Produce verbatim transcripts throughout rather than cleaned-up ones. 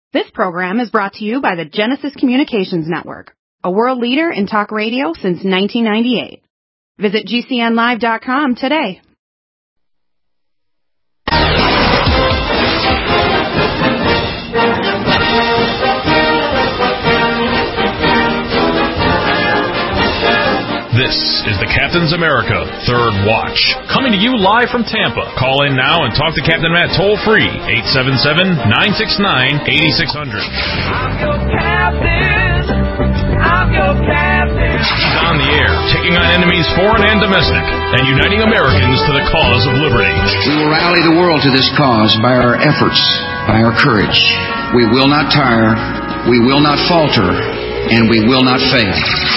This program is brought to you by the Genesis Communications Network, a world leader in talk radio since nineteen ninety-eight. Visit G C N live dot com today. This is the Captain's America Third Watch, coming to you live from Tampa. Call in now and talk to Captain Matt toll-free, eight seven seven, nine six nine, eight six zero zero. I'm your captain. I'm your captain. He's on the air, taking on enemies foreign and domestic, and uniting Americans to the cause of liberty. We will rally the world to this cause by our efforts, by our courage. We will not tire, we will not falter, and we will not fail.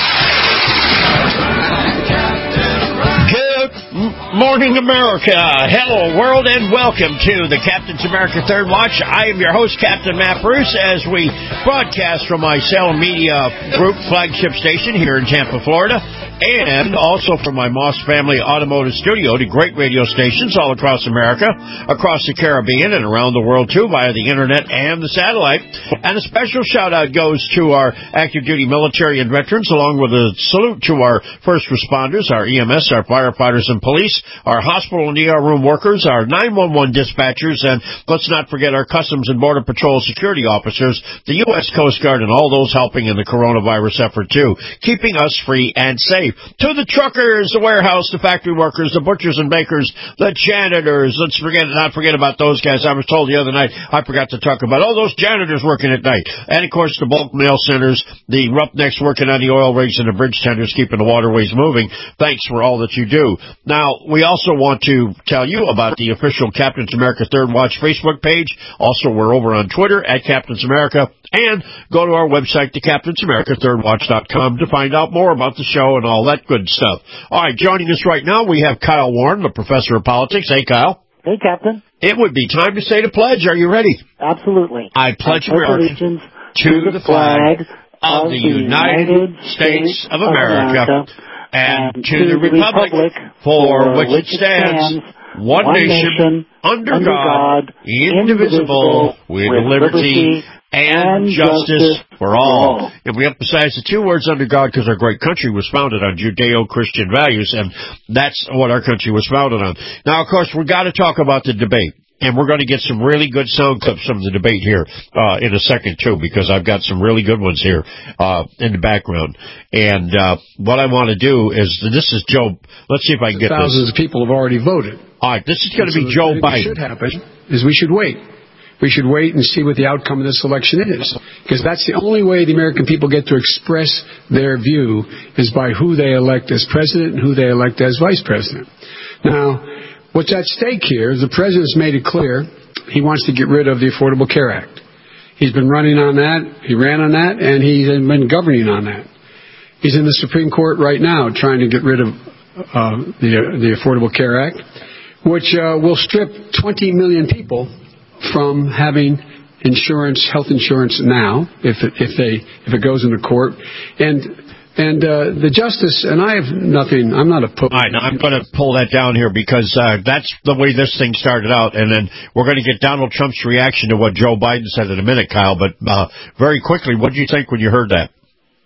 Morning, America. Hello, world, and welcome to the Captain's America Third Watch. I am your host, Captain Matt Bruce, as we broadcast from my Salem Media Group flagship station here in Tampa, Florida, and also from my Moss Family Automotive Studio to great radio stations all across America, across the Caribbean, and around the world, too, via the Internet and the satellite. And a special shout-out goes to our active-duty military and veterans, along with a salute to our first responders, our E M S, our firefighters and police, our hospital and E R room workers, our nine one one dispatchers, and let's not forget our Customs and Border Patrol security officers, the U S Coast Guard, and all those helping in the coronavirus effort, too, keeping us free and safe. To the truckers, the warehouse, the factory workers, the butchers and bakers, the janitors, let's forget not forget about those guys. I was told the other night, I forgot to talk about all those janitors working at night. And, of course, the bulk mail centers, the roughnecks working on the oil rigs, and the bridge tenders keeping the waterways moving. Thanks for all that you do. Now, we also want to tell you about the official Captain's America Third Watch Facebook page. Also, we're over on Twitter at Captain's America. And go to our website, the captains america third watch dot com, to find out more about the show and all that good stuff. All right, joining us right now, we have Kyle Warren, the professor of politics. Hey, Kyle. Hey, Captain. It would be time to say the pledge. Are you ready? Absolutely. I pledge allegiance to, to the flag of the United States of America and to the republic for which it stands, one nation, under God, indivisible, with liberty and justice for all. And we emphasize the two words under God because our great country was founded on Judeo-Christian values, and that's what our country was founded on. Now, of course, we've got to talk about the debate. And we're going to get some really good sound clips from the debate here uh, in a second, too, because I've got some really good ones here uh, in the background. And uh, what I want to do is, this is Joe. Let's see if I can get this. Thousands of people have already voted. All right, this is going to be Joe Biden. What should happen is we should wait. We should wait and see what the outcome of this election is, because that's the only way the American people get to express their view is by who they elect as president and who they elect as vice president. Now, what's at stake here is the president's made it clear he wants to get rid of the Affordable Care Act. He's been running on that, he ran on that, and he's been governing on that. He's in the Supreme Court right now trying to get rid of uh, the, the Affordable Care Act, which uh, will strip twenty million people from having insurance, health insurance now, if it, if they if it goes into court, and and uh, the justice. And I have nothing. I'm not opposed. All right, now I'm going to pull that down here because uh, that's the way this thing started out, and then we're going to get Donald Trump's reaction to what Joe Biden said in a minute, Kyle. But uh, very quickly, what did you think when you heard that?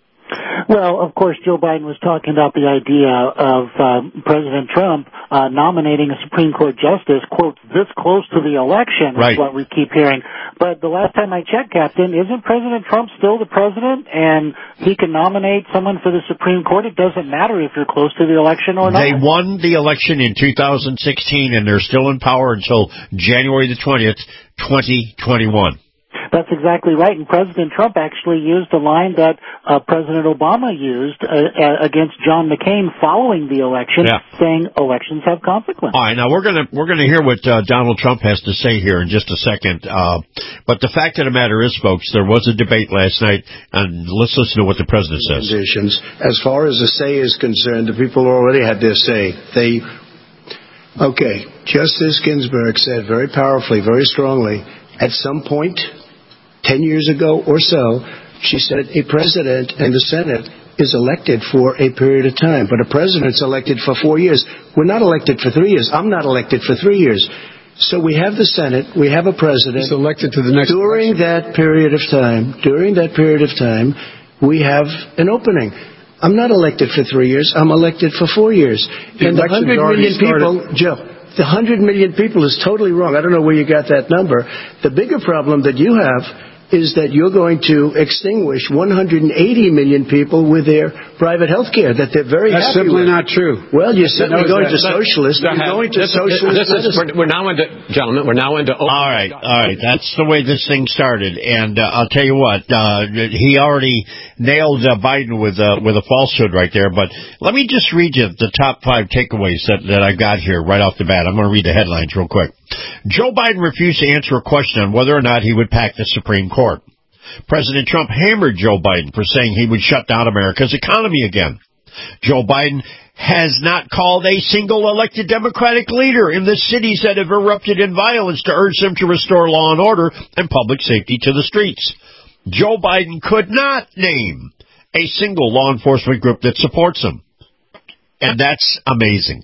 Well, of course, Joe Biden was talking about the idea of um, President Trump uh, nominating a Supreme Court justice, quote, this close to the election, right. is what we keep hearing. But the last time I checked, Captain, isn't President Trump still the president, and he can nominate someone for the Supreme Court? It doesn't matter if you're close to the election or not. They won the election in two thousand sixteen, and they're still in power until January the twentieth, twenty twenty-one. That's exactly right. And President Trump actually used a line that uh, President Obama used uh, uh, against John McCain following the election, yeah. saying elections have consequences. All right, now we're gonna we're gonna hear what uh, Donald Trump has to say here in just a second. Uh, but the fact of the matter is, folks, there was a debate last night, and let's listen to what the president says. Conditions. As far as the say is concerned, the people already had their say. They, okay, Justice Ginsburg said very powerfully, very strongly, at some point. Ten years ago or so, she said a president and the Senate is elected for a period of time, but a president's elected for four years. We're not elected for three years. I'm not elected for three years. So we have the Senate, we have a president. He's elected to the next During election. that period of time, during that period of time, we have an opening. I'm not elected for three years. I'm elected for four years. The and the one hundred million people, Joe, the one hundred million people is totally wrong. I don't know where you got that number. The bigger problem that you have is that you're going to extinguish one hundred eighty million people with their private health care that they're very That's happy simply with. not true. Well, you're certainly going that. to socialist. You're going to this, socialist. This is, we're, we're now into, gentlemen, we're now into... All right, all right. That's the way this thing started. And uh, I'll tell you what, uh, he already nailed uh, Biden with, uh, with a falsehood right there. But let me just read you the top five takeaways that, that I've got here right off the bat. I'm going to read the headlines real quick. Joe Biden refused to answer a question on whether or not he would pack the Supreme Court. President Trump hammered Joe Biden for saying he would shut down America's economy again. Joe Biden has not called a single elected Democratic leader in the cities that have erupted in violence to urge them to restore law and order and public safety to the streets. Joe Biden could not name a single law enforcement group that supports him. And that's amazing.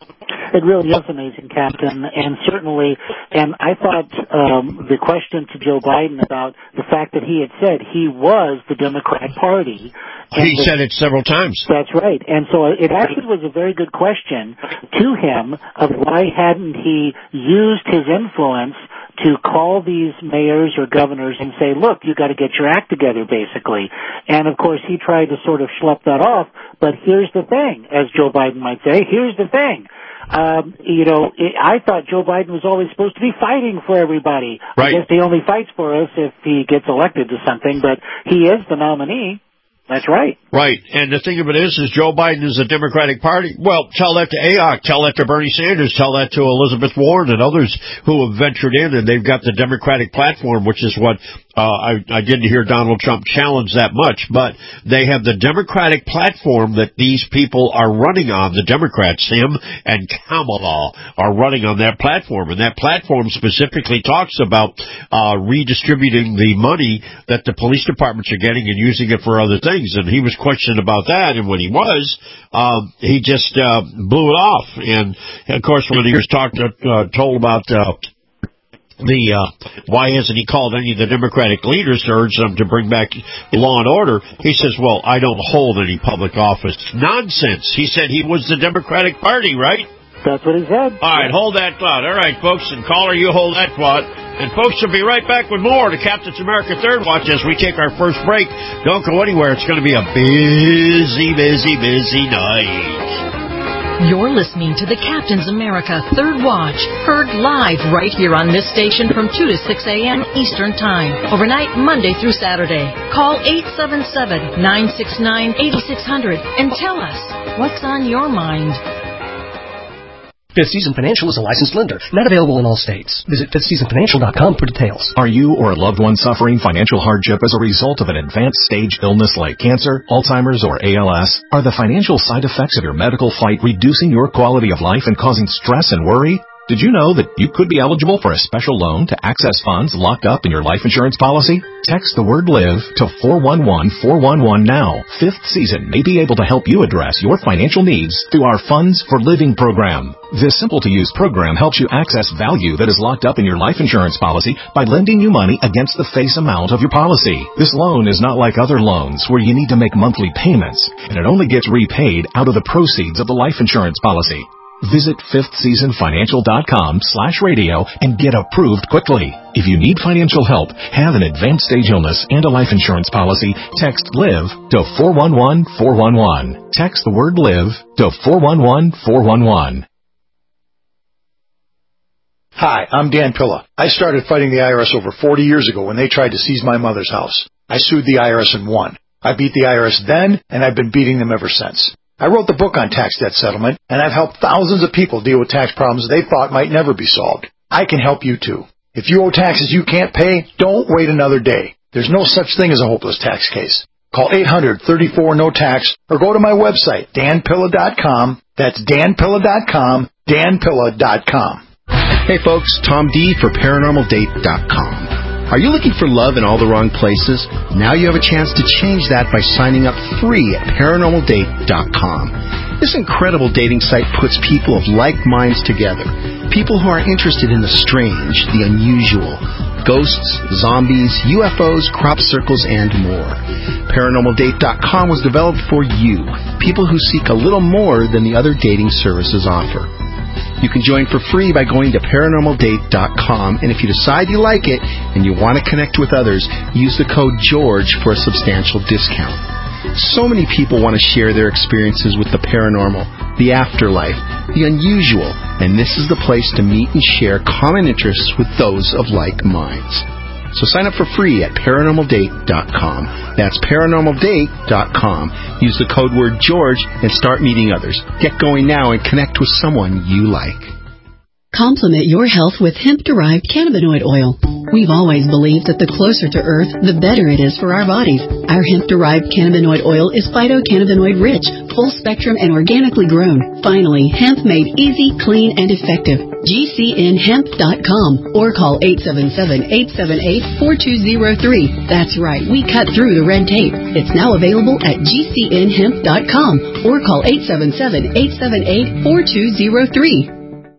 It really is amazing, Captain, and certainly, and I thought um, the question to Joe Biden about the fact that he had said he was the Democratic Party. He the, said it several times. That's right, and so it actually was a very good question to him of why hadn't he used his influence to call these mayors or governors and say, look, you got to get your act together, basically. And, of course, he tried to sort of schlep that off, but here's the thing, as Joe Biden might say, here's the thing. Um, you know, it, I thought Joe Biden was always supposed to be fighting for everybody. Right. I guess he only fights for us if he gets elected to something, but he is the nominee. That's right. Right. And the thing of it is, is Joe Biden is the Democratic Party. Well, tell that to A O C, tell that to Bernie Sanders, tell that to Elizabeth Warren and others who have ventured in, and they've got the Democratic platform, which is what uh, I, I didn't hear Donald Trump challenge that much, but they have the Democratic platform that these people are running on. The Democrats, him and Kamala, are running on that platform, and that platform specifically talks about uh, redistributing the money that the police departments are getting and using it for other things. And he was questioned about that, and when he was, um, he just uh, blew it off. And, of course, when he was talked, uh, told about uh, the uh, why hasn't he called any of the Democratic leaders to urge them to bring back law and order, he says, well, I don't hold any public office. Nonsense. He said he was the Democratic Party, right? That's what he said. All right, hold that thought. All right, folks, and caller, you hold that thought. And, folks, we'll be right back with more to Captain's America Third Watch as we take our first break. Don't go anywhere. It's going to be a busy, busy, busy night. You're listening to the Captain's America Third Watch, heard live right here on this station from two to six a.m. Eastern Time, overnight Monday through Saturday. Call eight seven seven, nine six nine, eight six zero zero and tell us what's on your mind. Fifth Season Financial is a licensed lender, not available in all states. Visit fifth season financial dot com for details. Are you or a loved one suffering financial hardship as a result of an advanced stage illness like cancer, Alzheimer's, or A L S? Are the financial side effects of your medical fight reducing your quality of life and causing stress and worry? Did you know that you could be eligible for a special loan to access funds locked up in your life insurance policy? Text the word LIVE to four one one four one one now. Fifth Season may be able to help you address your financial needs through our Funds for Living program. This simple-to-use program helps you access value that is locked up in your life insurance policy by lending you money against the face amount of your policy. This loan is not like other loans where you need to make monthly payments, and it only gets repaid out of the proceeds of the life insurance policy. Visit fifth season financial dot com slash radio and get approved quickly. If you need financial help, have an advanced stage illness, and a life insurance policy, text LIVE to four one one four one one. Text the word LIVE to four one one four one one. Hi, I'm Dan Pilla. I started fighting the I R S over forty years ago when they tried to seize my mother's house. I sued the I R S and won. I beat the I R S then, and I've been beating them ever since. I wrote the book on tax debt settlement, and I've helped thousands of people deal with tax problems they thought might never be solved. I can help you too. If you owe taxes you can't pay, don't wait another day. There's no such thing as a hopeless tax case. Call eight hundred, thirty-four, no tax or go to my website, dan pilla dot com. That's dan pilla dot com, dan pilla dot com. Hey folks, Tom D for paranormal date dot com. Are you looking for love in all the wrong places? Now you have a chance to change that by signing up free at paranormal date dot com. This incredible dating site puts people of like minds together. People who are interested in the strange, the unusual, ghosts, zombies, U F Os, crop circles, and more. Paranormal Date dot com was developed for you, people who seek a little more than the other dating services offer. You can join for free by going to Paranormal Date dot com, and if you decide you like it and you want to connect with others, use the code GEORGE for a substantial discount. So many people want to share their experiences with the paranormal, the afterlife, the unusual, and this is the place to meet and share common interests with those of like minds. So sign up for free at Paranormal Date dot com. That's Paranormal Date dot com. Use the code word George and start meeting others. Get going now and connect with someone you like. Complement your health with hemp-derived cannabinoid oil. We've always believed that the closer to Earth, the better it is for our bodies. Our hemp-derived cannabinoid oil is phytocannabinoid-rich, full-spectrum, and organically grown. Finally, hemp made easy, clean, and effective. G C N hemp dot com or call eight seven seven, eight seven eight, four two zero three. That's right, we cut through the red tape. It's now available at G C N hemp dot com or call eight seven seven, eight seven eight, four two zero three.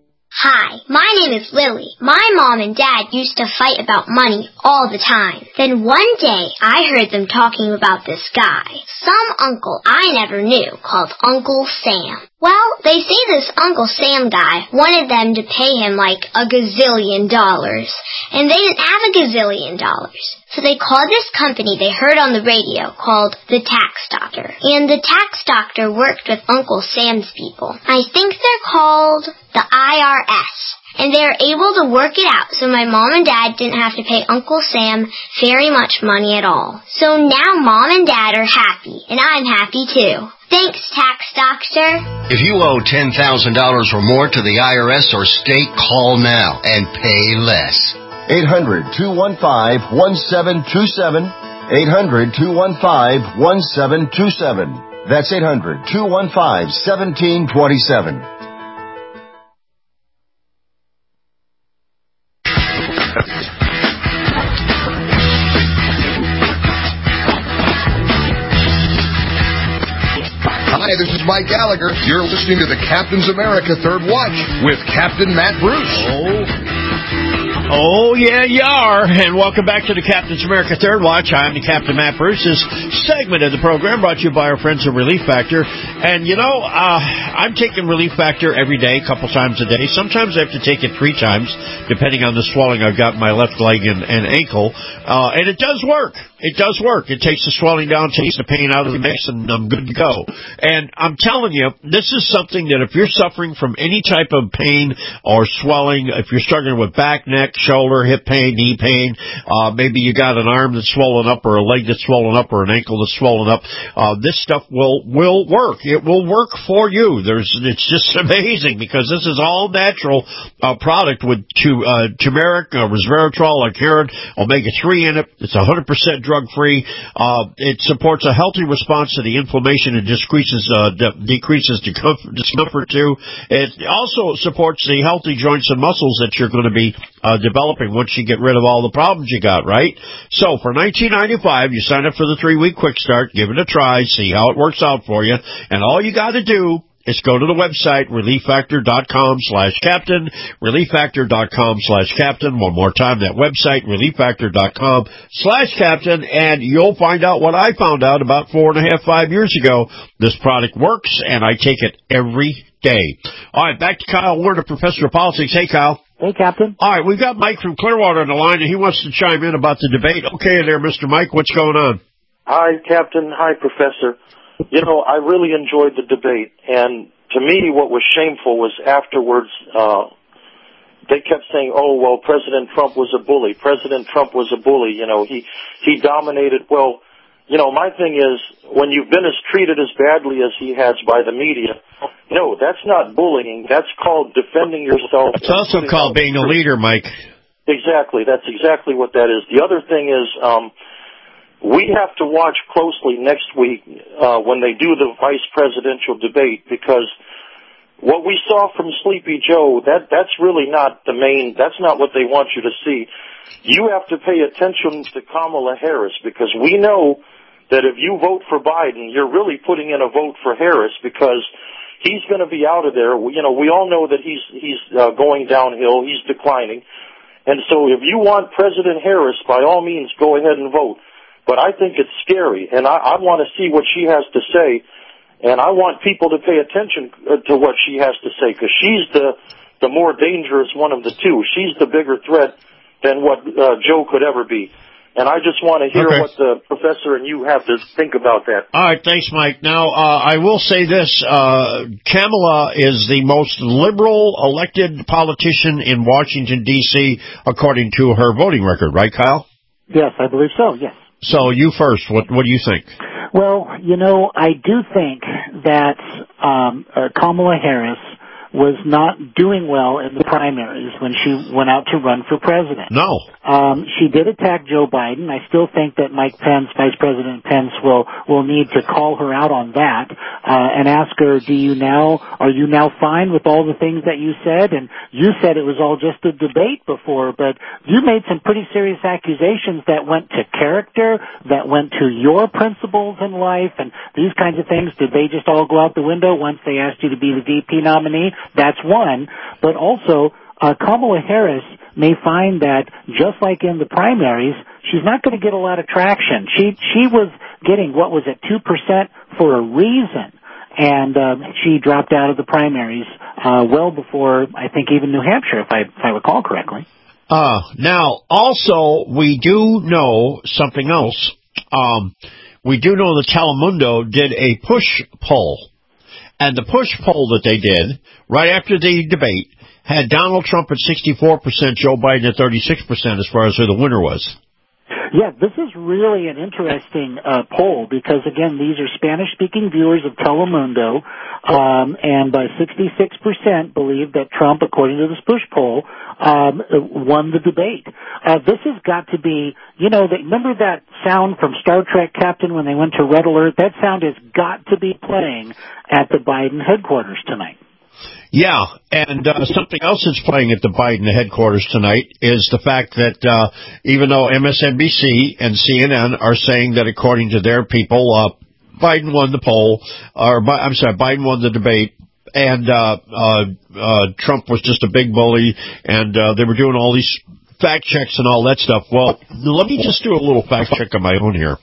Hi, my name is Lily. My mom and dad used to fight about money all the time. Then one day, I heard them talking about this guy, some uncle I never knew, called Uncle Sam. Well, they say this Uncle Sam guy wanted them to pay him like a gazillion dollars, and they didn't have a gazillion dollars. So they called this company they heard on the radio called the Tax Doctor. And the Tax Doctor worked with Uncle Sam's people. I think they're called the I R S. And they were able to work it out so my mom and dad didn't have to pay Uncle Sam very much money at all. So now mom and dad are happy, and I'm happy too. Thanks, Tax Doctor. If you owe ten thousand dollars or more to the I R S or state, call now and pay less. eight hundred, two one five, one seven two seven. eight hundred, two one five, one seven two seven. That's eight hundred, two one five, one seven two seven. Hi, this is Mike Gallagher. You're listening to the Captain's America Third Watch with Captain Matt Bruce. Oh. Oh, yeah, you are. And welcome back to the Captain's America Third Watch. I'm the Captain Matt Bruce. This segment of the program brought to you by our friends at Relief Factor. And, you know, uh, I'm taking Relief Factor every day, a couple times a day. Sometimes I have to take it three times, depending on the swelling I've got in my left leg and, and ankle. Uh, and it does work. It does work. It takes the swelling down, takes the pain out of the mix, and I'm good to go. And I'm telling you, this is something that if you're suffering from any type of pain or swelling, if you're struggling with back, neck, shoulder, hip pain, knee pain, uh, maybe you got an arm that's swollen up or a leg that's swollen up or an ankle that's swollen up, uh, this stuff will, will work. It will work for you. There's, it's just amazing because this is all natural, uh, product with tu, uh, turmeric, uh, resveratrol, Icariin, omega three in it. It's one hundred percent drug-free. Uh, it supports a healthy response to the inflammation and decreases, uh, de- decreases discomfort too. It also supports the healthy joints and muscles that you're going to be, uh, developing once you get rid of all the problems you got, right? So for nineteen ninety-five, you sign up for the three-week quick start, give it a try, see how it works out for you, and all you got to do is go to the website, relief factor dot com slash captain, relief factor dot com slash captain. One more time, that website, relief factor dot com slash captain, and you'll find out what I found out about four and a half, five years ago. This product works, and I take it every day. All right, back to Kyle Warner, Professor of Politics. Hey, Kyle. Hey, Captain. All right, we've got Mike from Clearwater on the line, and he wants to chime in about the debate. Okay there, Mister Mike, what's going on? Hi, Captain. Hi, Professor. You know, I really enjoyed the debate, and to me what was shameful was afterwards uh, they kept saying, oh, well, President Trump was a bully. President Trump was a bully. You know, he, he dominated. Well, you know, my thing is, when you've been as treated as badly as he has by the media, no, that's not bullying. That's called defending yourself. It's also called being a leader, Mike. Exactly. That's exactly what that is. The other thing is, um, we have to watch closely next week uh, when they do the vice presidential debate, because what we saw from Sleepy Joe, that that's really not the main, that's not what they want you to see. You have to pay attention to Kamala Harris, because we know that if you vote for Biden, you're really putting in a vote for Harris, because he's going to be out of there. You know, we all know that he's he's uh, going downhill. He's declining. And so if you want President Harris, by all means, go ahead and vote. But I think it's scary, and I, I want to see what she has to say, and I want people to pay attention to what she has to say, because she's the, the more dangerous one of the two. She's the bigger threat than what uh, Joe could ever be. And I just want to hear okay. what the professor and you have to think about that. All right, thanks, Mike. Now, uh, I will say this. Uh, Kamala is the most liberal elected politician in Washington, D C, according to her voting record, right, Kyle? Yes, I believe so, yes. So you first. What What do you think? Well, you know, I do think that um, uh, Kamala Harris was not doing well in the primaries when she went out to run for president. No. Um, she did attack Joe Biden. I still think that Mike Pence, Vice President Pence, will will need to call her out on that uh, and ask her, do you now, are you now fine with all the things that you said? And you said it was all just a debate before, but you made some pretty serious accusations that went to character, that went to your principles in life, and these kinds of things. Did they just all go out the window once they asked you to be the V P nominee? That's one. But also, uh, Kamala Harris may find that just like in the primaries, she's not going to get a lot of traction. She she was getting, what was it, two percent for a reason. And uh, she dropped out of the primaries uh, well before, I think, even New Hampshire, if I, if I recall correctly. Uh, now, also, we do know something else. Um, we do know that Telemundo did a push poll. And the push poll that they did, right after the debate, had Donald Trump at sixty-four percent, Joe Biden at thirty-six percent as far as who the winner was. Yeah, this is really an interesting uh, poll because, again, these are Spanish-speaking viewers of Telemundo, um, and by sixty-six percent believe that Trump, according to this push poll, um, won the debate. Uh, this has got to be, you know, the, remember that sound from Star Trek, Captain, when they went to Red Alert? That sound has got to be playing at the Biden headquarters tonight. Yeah, and uh, something else that's playing at the Biden headquarters tonight is the fact that uh, even though M S N B C and C N N are saying that according to their people, uh, Biden won the poll, or I'm sorry, Biden won the debate, and uh, uh, uh, Trump was just a big bully, and uh, they were doing all these fact checks and all that stuff. Well, let me just do a little fact check on my own here.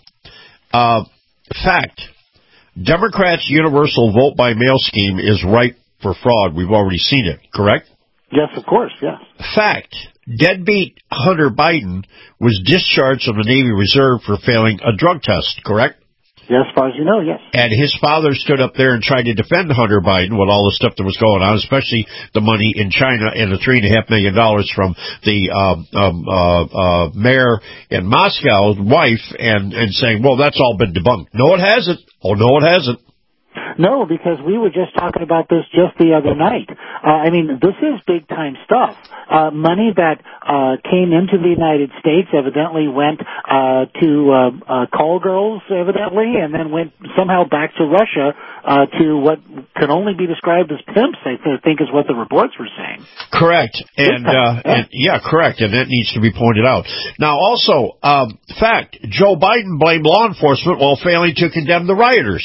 Uh, fact, Democrats' universal vote by mail scheme is ripe for fraud. We've already seen it, correct? Yes, of course, yes. Fact, deadbeat Hunter Biden was discharged from the Navy Reserve for failing a drug test, correct? Yes, as far as you know, yes. And his father stood up there and tried to defend Hunter Biden with all the stuff that was going on, especially the money in China and the three and a half million dollars from the um, um, uh, uh, mayor in Moscow's wife, and, and saying, well, that's all been debunked. No, it hasn't. Oh, no, it hasn't. No, because we were just talking about this just the other night. Uh, I mean, this is big-time stuff. Uh, money that uh, came into the United States evidently went uh, to uh, uh, call girls, evidently, and then went somehow back to Russia uh, to what can only be described as pimps, I th- think is what the reports were saying. Correct. And, uh, and yeah, correct. And that needs to be pointed out. Now, also, um, fact, Joe Biden blamed law enforcement while failing to condemn the rioters.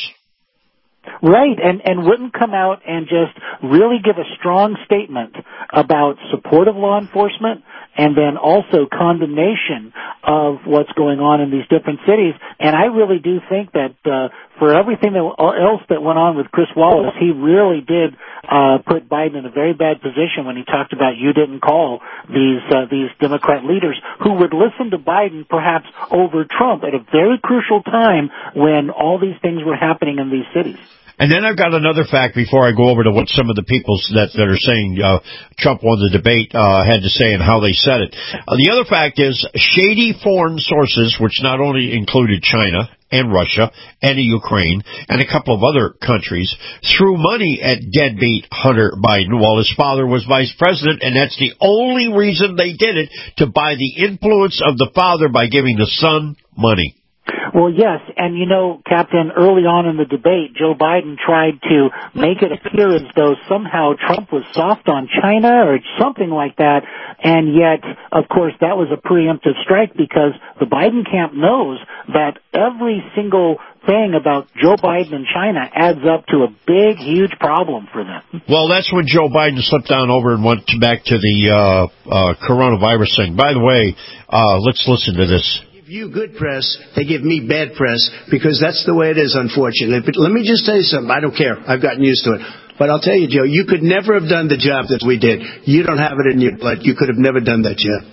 Right, and, and wouldn't come out and just really give a strong statement about support of law enforcement and then also condemnation of what's going on in these different cities. And I really do think that uh, for everything that, else that went on with Chris Wallace, he really did uh, put Biden in a very bad position when he talked about you didn't call these uh, these Democrat leaders who would listen to Biden perhaps over Trump at a very crucial time when all these things were happening in these cities. And then I've got another fact before I go over to what some of the people that, that are saying uh, Trump won the debate uh, had to say and how they said it. Uh, the other fact is shady foreign sources, which not only included China and Russia and Ukraine and a couple of other countries, threw money at deadbeat Hunter Biden while his father was vice president, and that's the only reason they did it, to buy the influence of the father by giving the son money. Well, yes, and you know, Captain, early on in the debate, Joe Biden tried to make it appear as though somehow Trump was soft on China or something like that, and yet, of course, that was a preemptive strike because the Biden camp knows that every single saying about Joe Biden and China adds up to a big, huge problem for them. Well, that's when Joe Biden slipped down over and went to back to the uh, uh, coronavirus thing. By the way, uh, let's listen to this. Give you good press, they give me bad press, because that's the way it is, unfortunately. But let me just tell you something. I don't care. I've gotten used to it. But I'll tell you, Joe, you could never have done the job that we did. You don't have it in your blood. You could have never done that job.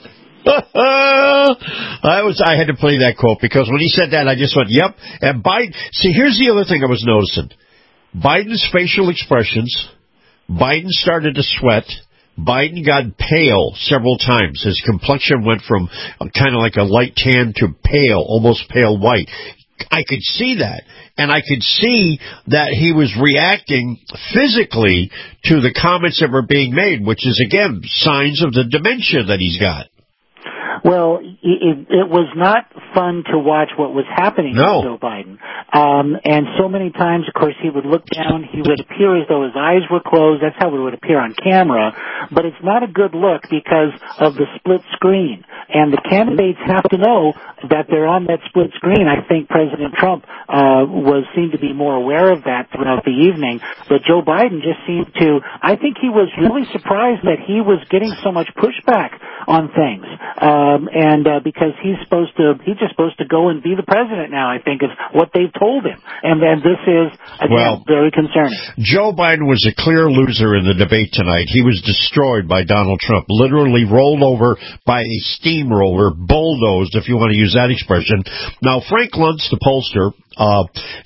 I was I had to play that quote because when he said that, I just went, yep. And Biden, see, here's the other thing I was noticing. Biden's facial expressions, Biden started to sweat. Biden got pale several times. His complexion went from kind of like a light tan to pale, almost pale white. I could see that. And I could see that he was reacting physically to the comments that were being made, which is, again, signs of the dementia that he's got. Well, it, it was not fun to watch what was happening no. to Joe Biden. Um, and so many times, of course, he would look down. He would appear as though his eyes were closed. That's how it would appear on camera. But it's not a good look because of the split screen. And the candidates have to know that they're on that split screen. I think President Trump uh, was seemed to be more aware of that throughout the evening. But Joe Biden just seemed to, I think he was really surprised that he was getting so much pushback on things. Um, and uh, because he's supposed to, he's just supposed to go and be the president now, I think, is what they've told him. And then this is, again, well, very concerning. Joe Biden was a clear loser in the debate tonight. He was destroyed by Donald Trump, literally rolled over by a steamroller, bulldozed, if you want to use that expression. Now, Frank Luntz, the pollster, uh,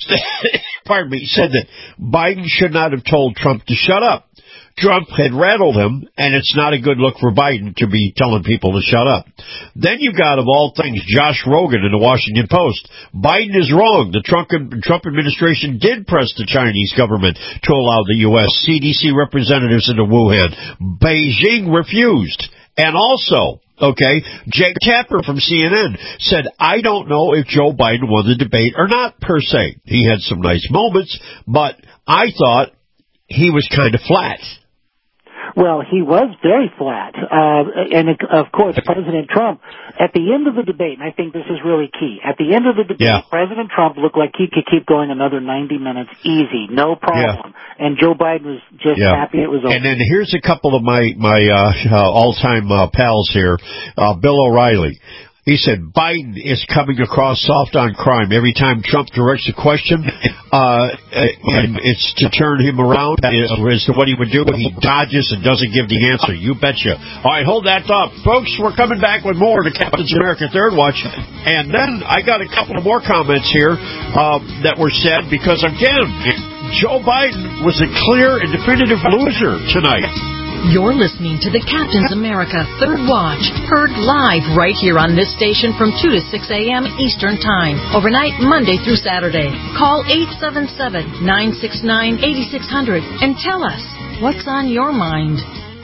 pardon me, said that Biden should not have told Trump to shut up. Trump had rattled him, and it's not a good look for Biden to be telling people to shut up. Then you got, of all things, Josh Rogan in the Washington Post. Biden is wrong. The Trump, Trump administration did press the Chinese government to allow the U S C D C representatives into Wuhan. Beijing refused. And also, okay, Jake Tapper from C N N said, I don't know if Joe Biden won the debate or not, per se. He had some nice moments, but I thought he was kind of flat. Well, he was very flat. Uh, and, of course, President Trump, at the end of the debate, and I think this is really key, at the end of the debate, yeah. President Trump looked like he could keep going another ninety minutes easy, no problem. Yeah. And Joe Biden was just yeah. happy it was over. And then here's a couple of my, my uh, uh, all-time uh, pals here. Uh, Bill O'Reilly. He said, Biden is coming across soft on crime. Every time Trump directs a question, uh, and it's to turn him around as to what he would do, he dodges and doesn't give the answer. You betcha. All right, hold that thought. Folks, we're coming back with more of the Captain's America Third Watch. And then I got a couple of more comments here uh, that were said because, again, Joe Biden was a clear and definitive loser tonight. You're listening to the Captain's America Third Watch, heard live right here on this station from two to six a.m. Eastern Time, overnight Monday through Saturday. Call eight seven seven, nine six nine, eight six zero zero and tell us what's on your mind.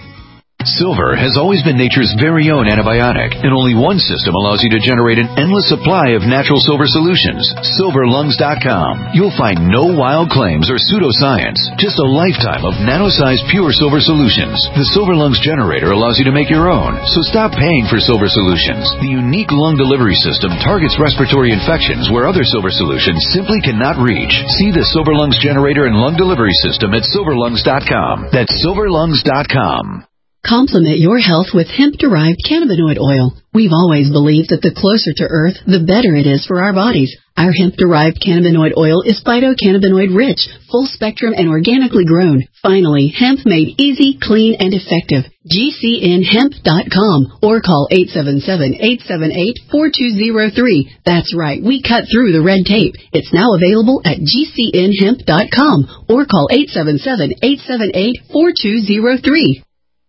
Silver has always been nature's very own antibiotic, and only one system allows you to generate an endless supply of natural silver solutions. silver lungs dot com. You'll find no wild claims or pseudoscience, just a lifetime of nano-sized pure silver solutions. The Silver Lungs generator allows you to make your own, so stop paying for silver solutions. The unique lung delivery system targets respiratory infections where other silver solutions simply cannot reach. See the Silver Lungs generator and lung delivery system at silver lungs dot com. That's silver lungs dot com. Complement your health with hemp-derived cannabinoid oil. We've always believed that the closer to Earth, the better it is for our bodies. Our hemp-derived cannabinoid oil is phytocannabinoid-rich, full-spectrum, and organically grown. Finally, hemp made easy, clean, and effective. G C N hemp dot com or call eight seven seven, eight seven eight, four two zero three. That's right, we cut through the red tape. It's now available at G C N hemp dot com or call eight seven seven, eight seven eight, four two zero three.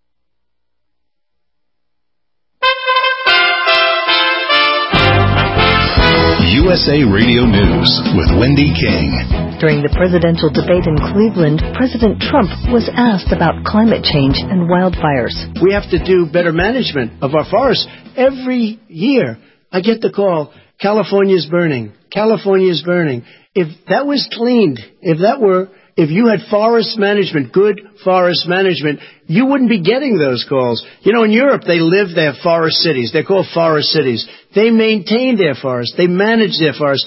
U S A Radio News with Wendy King. During the presidential debate in Cleveland, President Trump was asked about climate change and wildfires. We have to do better management of our forests. Every year, I get the call, California's burning, California's burning. If that was cleaned, if that were... If you had forest management, good forest management, you wouldn't be getting those calls. You know, in Europe, they live, they have forest cities. They're called forest cities. They maintain their forests. They manage their forests.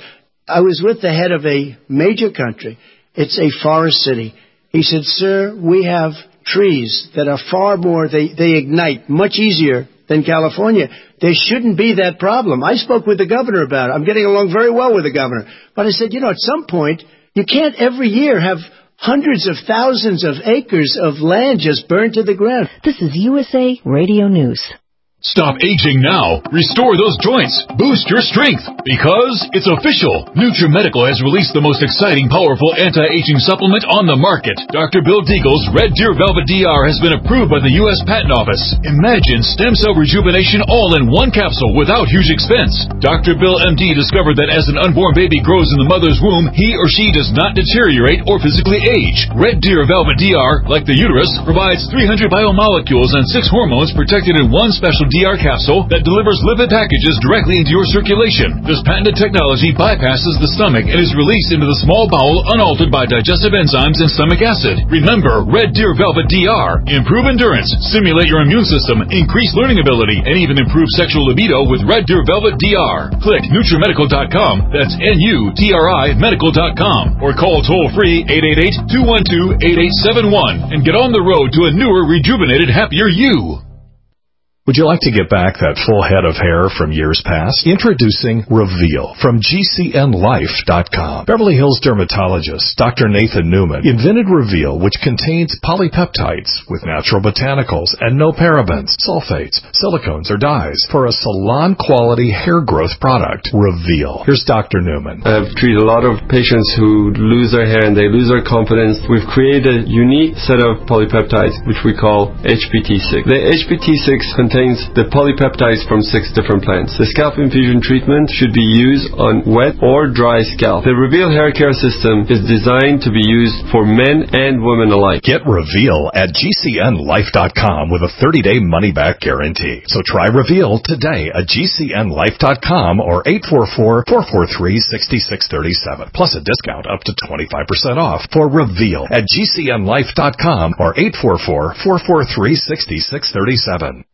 I was with the head of a major country. It's a forest city. He said, sir, we have trees that are far more, they, they ignite much easier than California. There shouldn't be that problem. I spoke with the governor about it. I'm getting along very well with the governor. But I said, you know, at some point, you can't every year have hundreds of thousands of acres of land just burned to the ground. This is U S A Radio News. Stop aging now. Restore those joints. Boost your strength. Because it's official. NutriMedical has released the most exciting, powerful anti-aging supplement on the market. Doctor Bill Deagle's Red Deer Velvet D R has been approved by the U S Patent Office. Imagine stem cell rejuvenation all in one capsule without huge expense. Doctor Bill M D discovered that as an unborn baby grows in the mother's womb, he or she does not deteriorate or physically age. Red Deer Velvet D R, like the uterus, provides three hundred biomolecules and six hormones protected in one special D R capsule that delivers lipid packages directly into your circulation. This patented technology bypasses the stomach and is released into the small bowel unaltered by digestive enzymes and stomach acid. Remember, Red Deer Velvet D R. Improve endurance, stimulate your immune system, increase learning ability, and even improve sexual libido with Red Deer Velvet D R. Click NutriMedical dot com, that's N U T R I medical dot com, or call toll-free eight eight eight, two one two, eight eight seven one and get on the road to a newer, rejuvenated, happier you. Would you like to get back that full head of hair from years past? Introducing Reveal from G C N Life dot com. Beverly Hills dermatologist Doctor Nathan Newman invented Reveal, which contains polypeptides with natural botanicals and no parabens, sulfates, silicones, or dyes for a salon-quality hair growth product. Reveal. Here's Doctor Newman. I've treated a lot of patients who lose their hair and they lose their confidence. We've created a unique set of polypeptides, which we call H P T six. The H P T six contains contains the polypeptides from six different plants. The scalp infusion treatment should be used on wet or dry scalp. The Reveal hair care system is designed to be used for men and women alike. Get Reveal at G C N Life dot com with a thirty-day money-back guarantee. So try Reveal today at G C N Life dot com or eight four four, four four three, six six three seven, plus a discount up to twenty-five percent off for Reveal at G C N Life dot com or eight four four, four four three, six six three seven.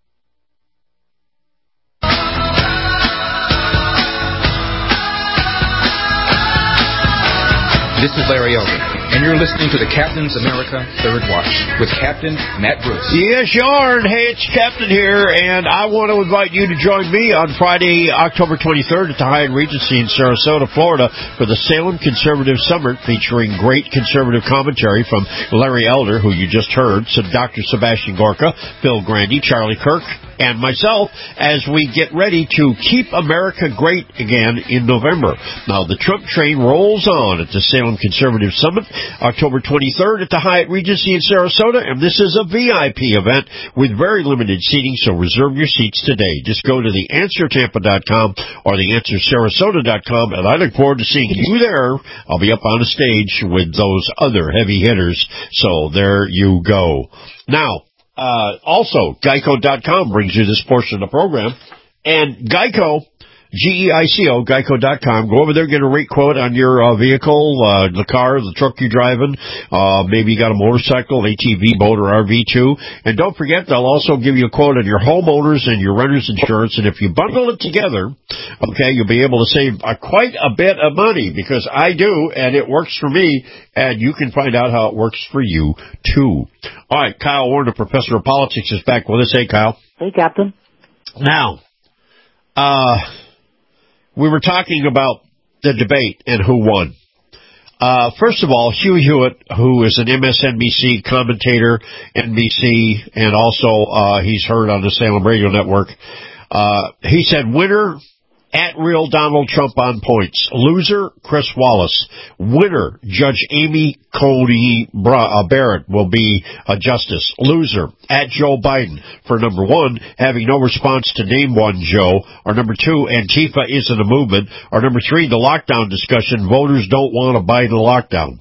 This is Larry Elder, and you're listening to the Captain's America Third Watch with Captain Matt Bruce. Yes, you are, and hey, it's Captain here, and I want to invite you to join me on Friday, October twenty-third at the Hyatt Regency in Sarasota, Florida, for the Salem Conservative Summit, featuring great conservative commentary from Larry Elder, who you just heard, so Doctor Sebastian Gorka, Bill Grandy, Charlie Kirk, and myself, as we get ready to keep America great again in November. Now, the Trump train rolls on at the Salem Conservative Summit, October twenty-third at the Hyatt Regency in Sarasota, and this is a V I P event with very limited seating, so reserve your seats today. Just go to the answer tampa dot com or the answer sarasota dot com, and I look forward to seeing you there. I'll be up on the stage with those other heavy hitters, so there you go. Now, Uh, also, Geico dot com brings you this portion of the program. And Geico, G E I C O, Geico dot com. Go over there, get a rate quote on your uh, vehicle, uh, the car, the truck you're driving. Uh, maybe you got a motorcycle, A T V, boat, or R V too. And don't forget, they'll also give you a quote on your homeowners and your renter's insurance. And if you bundle it together, okay, you'll be able to save uh, quite a bit of money, because I do, and it works for me. And you can find out how it works for you too. All right, Kyle Warner, Professor of Politics, is back with us. Hey, Kyle. Hey, Captain. Now, uh, we were talking about the debate and who won. Uh, first of all, Hugh Hewitt, who is an M S N B C commentator, N B C, and also uh, he's heard on the Salem Radio Network, uh, he said, winner, at real Donald Trump on points. Loser, Chris Wallace. Winner, Judge Amy Coney Barrett will be a justice. Loser, at Joe Biden for number one, having no response to name one Joe, or number two, Antifa isn't a movement, or number three, the lockdown discussion, voters don't want a Biden lockdown.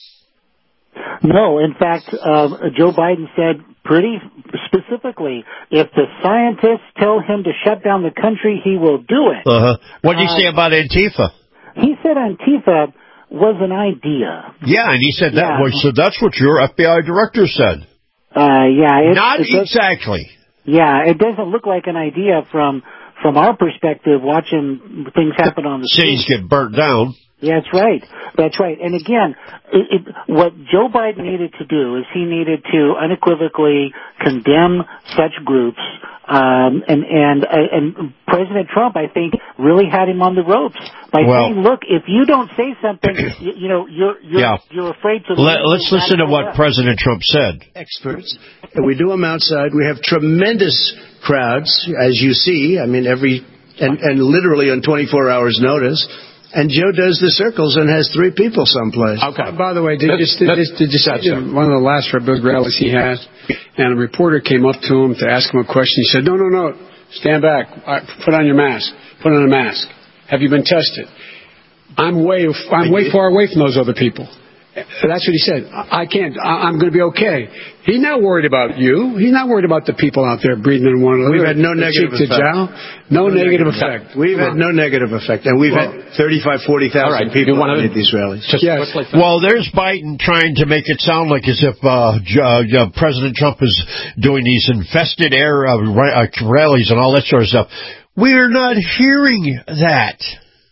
No, in fact, uh, Joe Biden said pretty specifically, if the scientists tell him to shut down the country, he will do it. Uh-huh. What did he uh, say about Antifa? He said Antifa was an idea. Yeah, and he said that. Yeah. Well, so that's what your F B I director said. Uh, yeah. It, Not it does, exactly. Yeah, it doesn't look like an idea from from our perspective, watching things happen on the cities street. get burnt down. Yeah, that's right. That's right. And again, it, it, what Joe Biden needed to do is he needed to unequivocally condemn such groups. Um, and and uh, and President Trump, I think, really had him on the ropes by well, saying, "Look, if you don't say something, you, you know, you're you're yeah. you're afraid to." Let, let's listen to what President Trump said. Experts, and we do them outside. We have tremendous crowds, as you see. I mean, every and and literally on twenty-four hours notice. And Joe does the circles and has three people someplace. Okay. Uh, by the way, did, just, did, did, did you see one of the last big rallies he has? And a reporter came up to him to ask him a question. He said, no, no, no, stand back. Put on your mask. Put on a mask. Have you been tested? I'm way, I'm way far away from those other people. That's what he said. I can't. I'm going to be okay. He's not worried about you. He's not worried about the people out there breathing in one another. We've had no negative effect. No, no negative effect. We've had no negative effect. And we've well, had thirty-five, forty thousand right. people at these rallies. Just yes. Like well, there's Biden trying to make it sound like as if uh, uh, President Trump is doing these infested air uh, rallies and all that sort of stuff. We're not hearing that.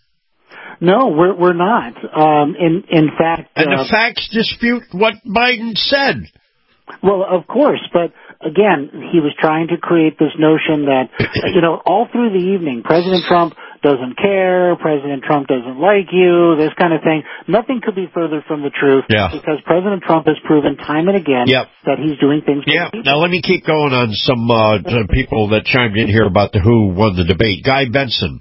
No, we're we're not. Um, in in fact, and uh, the facts dispute what Biden said. Well, of course, but again, he was trying to create this notion that you know, all through the evening, President Trump doesn't care, President Trump doesn't like you, this kind of thing. Nothing could be further from the truth. Yeah. Because President Trump has proven time and again yep. that he's doing things. Yeah. Now let me keep going on some uh, people that chimed in here about the who won the debate. Guy Benson.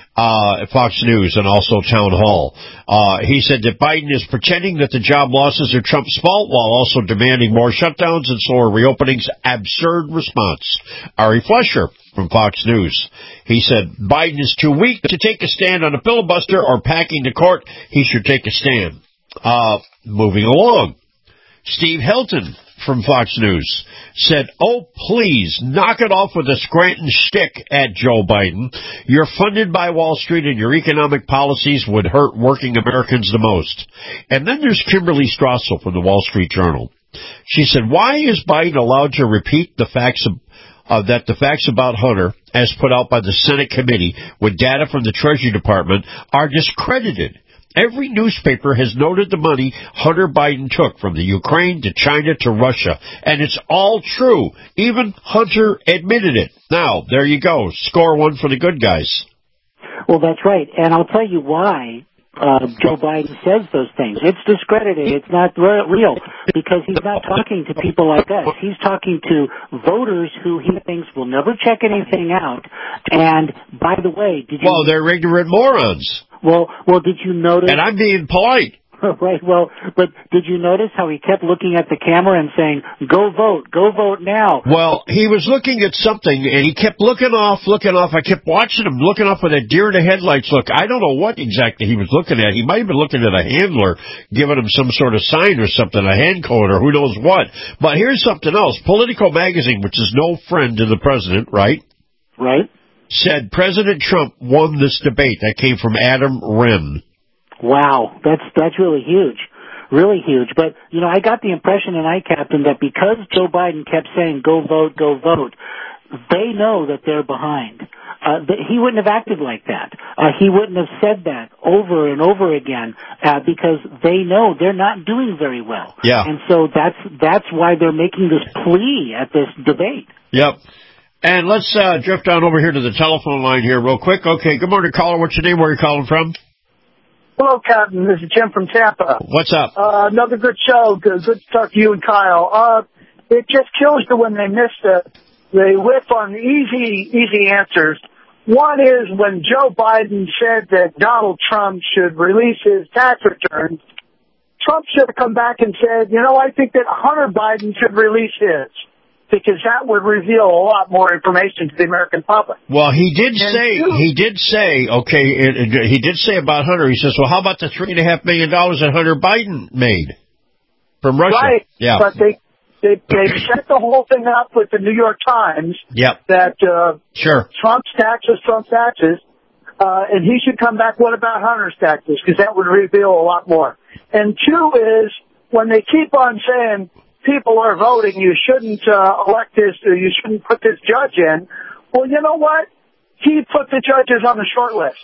Uh, Fox News and also Town Hall. Uh, he said that Biden is pretending that the job losses are Trump's fault while also demanding more shutdowns and slower reopenings. Absurd response. Ari Fleischer from Fox News. He said Biden is too weak to take a stand on a filibuster or packing the court. He should take a stand. Uh, moving along. Steve Hilton from Fox News said, oh, please, knock it off with a Scranton shtick at Joe Biden. You're funded by Wall Street and your economic policies would hurt working Americans the most. And then there's Kimberly Strassel from the Wall Street Journal. She said, why is Biden allowed to repeat the facts of, uh, that the facts about Hunter, as put out by the Senate committee with data from the Treasury Department, are discredited? Every newspaper has noted the money Hunter Biden took from the Ukraine to China to Russia, and it's all true. Even Hunter admitted it. Now, there you go. Score one for the good guys. Well, that's right, and I'll tell you why uh, Joe Biden says those things. It's discredited. It's not real, because he's not talking to people like us. He's talking to voters who he thinks will never check anything out. And, by the way, did you... Well, they're ignorant morons. Well, well, did you notice... And I'm being polite. Right, well, but did you notice how he kept looking at the camera and saying, go vote, go vote now? Well, he was looking at something, and he kept looking off, looking off. I kept watching him, looking off with a deer-in-the-headlights look. I don't know what exactly he was looking at. He might have been looking at a handler, giving him some sort of sign or something, a hand code or who knows what. But here's something else. Politico magazine, which is no friend to the president, right? Right. Said President Trump won this debate. That came from Adam Wren. Wow, that's that's really huge, really huge. But, you know, I got the impression in I, Captain, that because Joe Biden kept saying, go vote, go vote, they know that they're behind. Uh, that he wouldn't have acted like that. Uh, he wouldn't have said that over and over again uh, because they know they're not doing very well. Yeah. And so that's that's why they're making this plea at this debate. Yep. And let's uh, drift on over here to the telephone line here real quick. Okay, good morning, caller. What's your name? Where are you calling from? Hello, Captain. This is Jim from Tampa. What's up? Uh, another good show. Good, good to talk to you and Kyle. Uh, it just kills you when they miss the, they whiff on easy, easy answers. One is when Joe Biden said that Donald Trump should release his tax returns, Trump should have come back and said, you know, I think that Hunter Biden should release his, because that would reveal a lot more information to the American public. Well, he did and say, two, he did say, okay, it, it, he did say about Hunter, he says, well, how about the three and a half million dollars that Hunter Biden made from Russia? Right, yeah. But they, they, they set the whole thing up with the New York Times. Yep. That, uh, sure. Trump's taxes, Trump's taxes, uh, and he should come back, what about Hunter's taxes? Because that would reveal a lot more. And two is, when they keep on saying, people are voting, you shouldn't uh, elect this, or you shouldn't put this judge in. Well, you know what? He put the judges on the short list.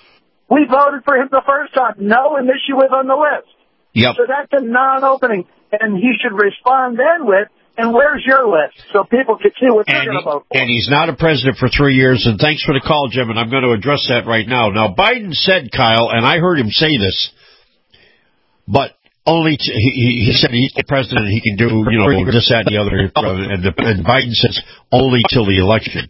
We voted for him the first time. No issue was on the list. Yep. So that's a non-opening. And he should respond then with, and where's your list? So people can see what they're going to vote for. And he's not a president for three years. And thanks for the call, Jim, and I'm going to address that right now. Now, Biden said, Kyle, and I heard him say this, but only to, he, he said he's the president, he can do, you know, this, that, and the other. And, the, and Biden says only till the election.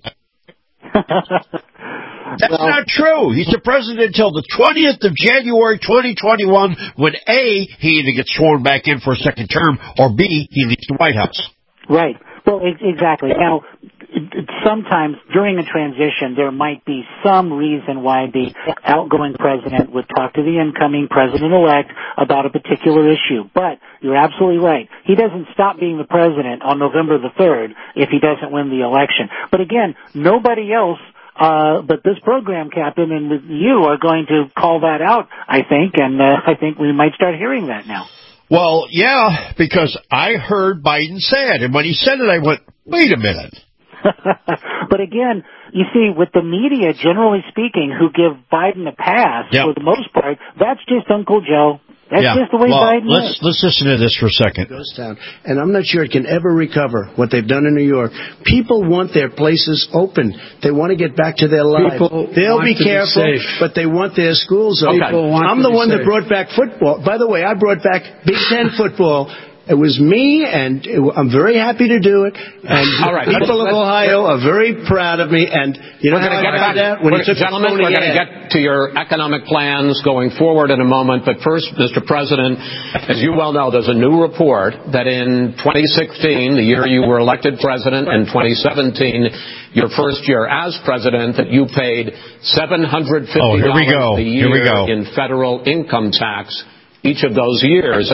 That's well, not true. He's the president until the twentieth of January, twenty twenty-one, when A, he either gets sworn back in for a second term, or B, he leaves the White House. Right. Well, exactly. Now, sometimes during a transition, there might be some reason why the outgoing president would talk to the incoming president-elect about a particular issue. But you're absolutely right. He doesn't stop being the president on November the third if he doesn't win the election. But again, nobody else Uh, but this program, Captain, and you are going to call that out, I think, and uh, I think we might start hearing that now. Well, yeah, because I heard Biden say it, and when he said it, I went, wait a minute. But again, you see, with the media, generally speaking, who give Biden a pass, yep. for the most part, that's just Uncle Joe. That's yeah. just the way well, Biden let's, is. Let's listen to this for a second. Ghost town. And I'm not sure it can ever recover what they've done in New York. People want their places open. They want to get back to their lives. People They'll be careful, be but they want their schools open. Okay. I'm the one safe. that brought back football. By the way, I brought back Big Ten football. It was me, and it, I'm very happy to do it. And All right, people let's, of let's, Ohio are very proud of me. And you know we're how I get got that? When we're, he took gentlemen, we're going to get to your economic plans going forward in a moment. But first, Mister President, as you well know, there's a new report that in twenty sixteen, the year you were elected president, and twenty seventeen, your first year as president, that you paid seven hundred fifty dollars oh, here we go. a year here we go. in federal income tax each of those years.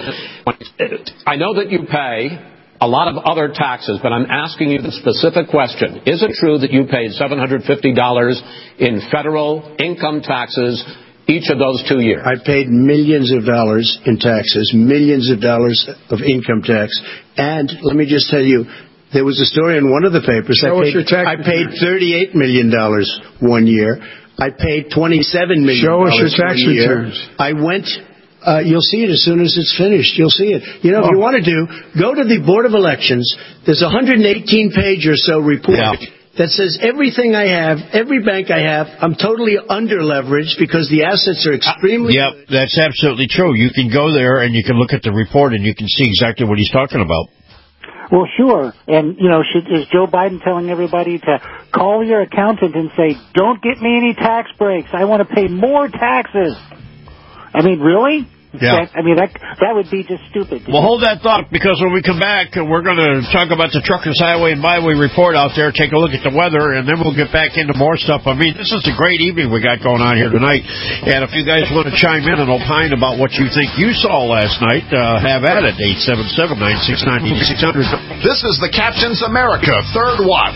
I know that you pay a lot of other taxes, but I'm asking you the specific question. Is it true that you paid seven hundred fifty dollars in federal income taxes each of those two years? I paid millions of dollars in taxes, millions of dollars of income tax. And let me just tell you, there was a story in one of the papers. Show I us paid, your tax I paid thirty-eight million dollars one year. I paid twenty-seven million dollars Show us your tax one year. returns. I went... Uh, you'll see it as soon as it's finished. You'll see it. You know, if oh. you want to do, go to the Board of Elections. There's a one hundred eighteen page or so report yeah. that says everything I have, every bank I have, I'm totally under-leveraged because the assets are extremely... Uh, yep, that's absolutely true. You can go there and you can look at the report and you can see exactly what he's talking about. Well, sure. And, you know, should, is Joe Biden telling everybody to call your accountant and say, don't get me any tax breaks. I want to pay more taxes. I mean, really? Yeah. That, I mean, that that would be just stupid. Well, hold that thought, because when we come back, we're going to talk about the Truckers Highway and Byway report out there, take a look at the weather, and then we'll get back into more stuff. I mean, this is a great evening we got going on here tonight. And if you guys want to chime in and opine about what you think you saw last night, uh, have at it, eight seven seven, nine six nine, eight six zero zero. This is the Captain's America Third Watch.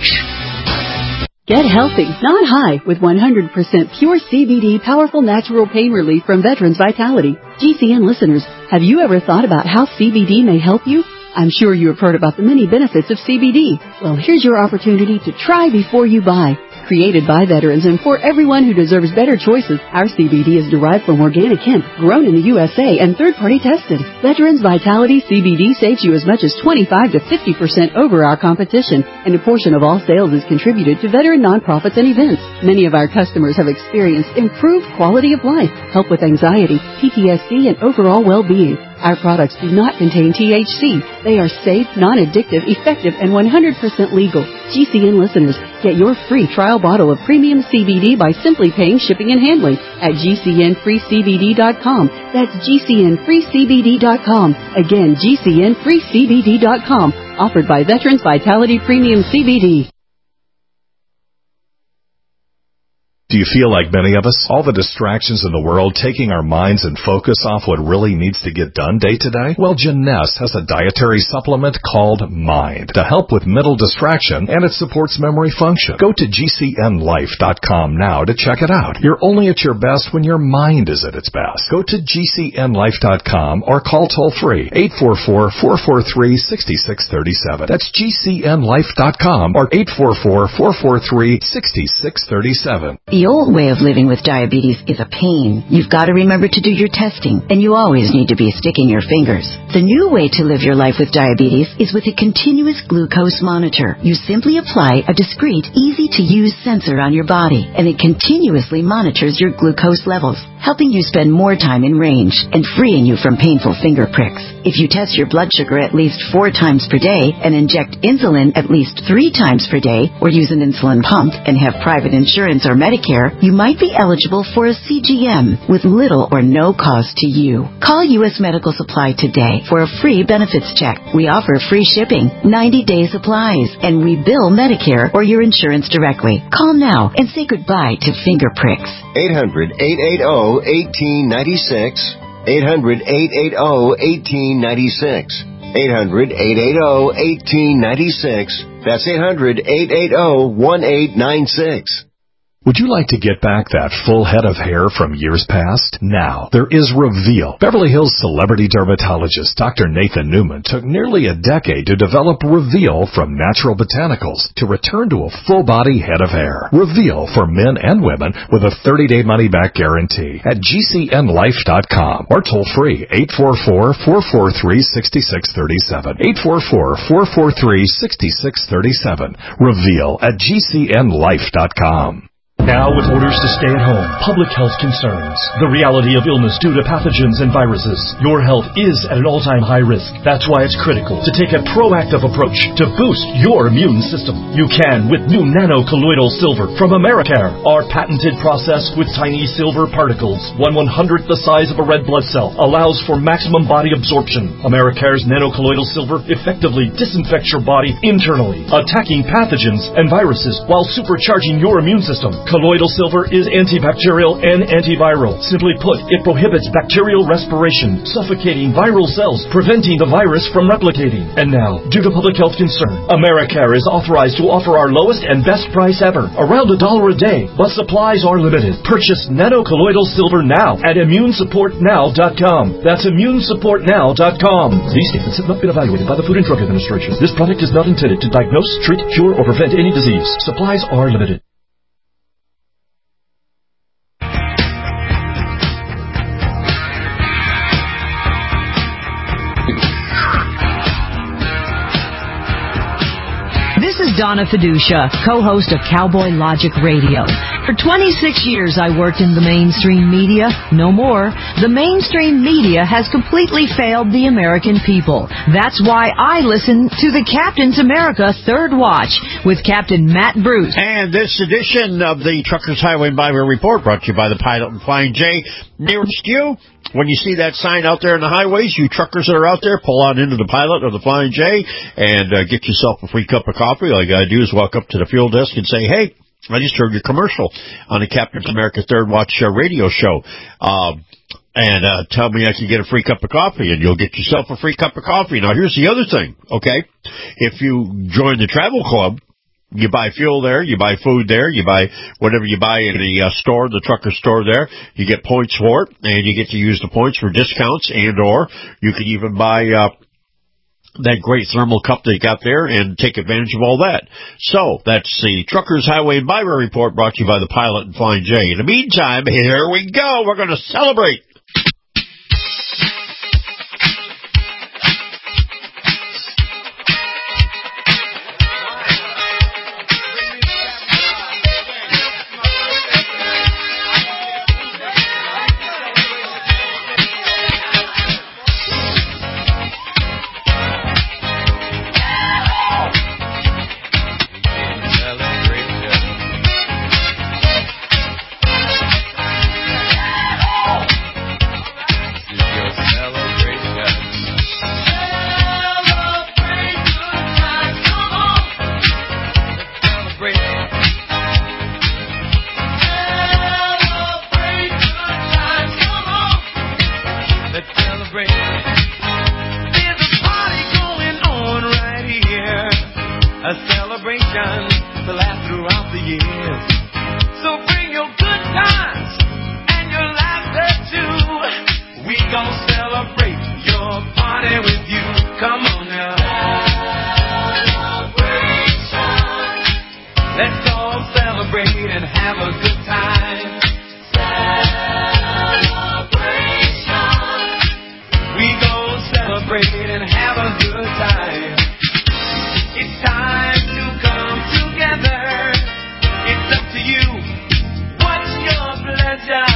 Get healthy, not high, with one hundred percent pure C B D powerful natural pain relief from Veterans Vitality. G C N listeners, have you ever thought about how C B D may help you? I'm sure you have heard about the many benefits of C B D. Well, here's your opportunity to try before you buy. Created by veterans and for everyone who deserves better choices, our C B D is derived from organic hemp, grown in the U S A and third-party tested. Veterans Vitality C B D saves you as much as twenty-five to fifty percent over our competition, and a portion of all sales is contributed to veteran nonprofits and events. Many of our customers have experienced improved quality of life, help with anxiety, P T S D, and overall well-being. Our products do not contain T H C. They are safe, non-addictive, effective, and one hundred percent legal. G C N listeners, get your free trial bottle of premium C B D by simply paying shipping and handling at G C N free C B D dot com. That's G C N free C B D dot com. Again, G C N free C B D dot com. Offered by Veterans Vitality Premium C B D. Do you feel like many of us? All the distractions in the world taking our minds and focus off what really needs to get done day to day? Well, Jeunesse has a dietary supplement called Mind to help with mental distraction, and it supports memory function. Go to G C N life dot com now to check it out. You're only at your best when your mind is at its best. Go to G C N life dot com or call toll free eight four four, four four three, six six three seven. That's G C N life dot com or eight four four, four four three, six six three seven. The old way of living with diabetes is a pain. You've got to remember to do your testing, and you always need to be sticking your fingers. The new way to live your life with diabetes is with a continuous glucose monitor. You simply apply a discreet, easy-to-use sensor on your body, and it continuously monitors your glucose levels, helping you spend more time in range and freeing you from painful finger pricks. If you test your blood sugar at least four times per day and inject insulin at least three times per day, or use an insulin pump and have private insurance or Medicare, you might be eligible for a C G M with little or no cost to you. Call U S Medical Supply today for a free benefits check. We offer free shipping, ninety-day supplies, and we bill Medicare or your insurance directly. Call now and say goodbye to finger pricks. eight hundred, eight eight zero, one eight nine six. eight hundred, eight eight zero, one eight nine six. eight hundred, eight eight zero, one eight nine six. That's eight hundred, eight eight zero, one eight nine six. Would you like to get back that full head of hair from years past? Now, there is Reveal. Beverly Hills celebrity dermatologist Doctor Nathan Newman took nearly a decade to develop Reveal from natural botanicals to return to a full-body head of hair. Reveal for men and women with a thirty-day money-back guarantee at G C N life dot com or toll-free eight four four, four four three, six six three seven. eight four four, four four three, six six three seven. Reveal at G C N life dot com. Now, with orders to stay at home, public health concerns, the reality of illness due to pathogens and viruses, your health is at an all-time high risk. That's why it's critical to take a proactive approach to boost your immune system. You can with new nano-colloidal silver from Americare. Our patented process with tiny silver particles, one one-hundredth the size of a red blood cell, allows for maximum body absorption. Americare's nano-colloidal silver effectively disinfects your body internally, attacking pathogens and viruses while supercharging your immune system. Colloidal silver is antibacterial and antiviral. Simply put, it prohibits bacterial respiration, suffocating viral cells, preventing the virus from replicating. And now, due to public health concern, Americare is authorized to offer our lowest and best price ever, around a dollar a day, but supplies are limited. Purchase nano-colloidal silver now at immune support now dot com. That's immune support now dot com. These statements have not been evaluated by the Food and Drug Administration. This product is not intended to diagnose, treat, cure, or prevent any disease. Supplies are limited. This is Donna Fiducia, co-host of Cowboy Logic Radio. For twenty-six years, I worked in the mainstream media. No more. The mainstream media has completely failed the American people. That's why I listen to the Captain's America Third Watch with Captain Matt Bruce. And this edition of the Truckers Highway and Byway Report brought to you by the Pilot and Flying J. Nearest you, when you see that sign out there on the highways, you truckers that are out there, pull on into the Pilot or the Flying J and uh, get yourself a free cup of coffee. All you got to do is walk up to the fuel desk and say, hey, I just heard your commercial on the Captain's America Third Watch uh, radio show. Um, and uh, tell me I can get a free cup of coffee, and you'll get yourself a free cup of coffee. Now, here's the other thing, okay? If you join the travel club, you buy fuel there, you buy food there, you buy whatever you buy in the uh, store, the trucker store there, you get points for it, and you get to use the points for discounts, and or you can even buy uh, that great thermal cup they got there and take advantage of all that. So, that's the Truckers Highway and Byway Report brought to you by the Pilot and Flying J. In the meantime, here we go. We're going to celebrate. Let's all celebrate. celebrate and have a good time. Celebration. We gon' celebrate and have a good time. It's time to come together. It's up to you. What's your pleasure?